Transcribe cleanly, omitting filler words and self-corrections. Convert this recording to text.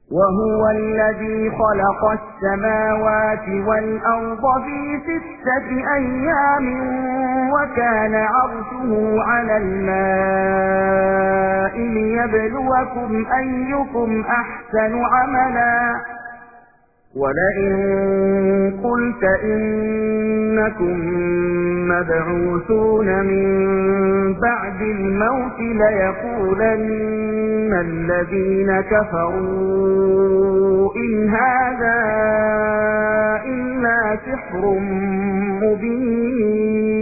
وهو الذي خلق السماوات والأرض في 6 أيام وكان عرشه على الماء ليبلوكم أيكم أحسن عملا ولئن قلت إنكم مبعوثون من بعد الموت ليقولن الذين كفروا إن هذا إلا سحر مبين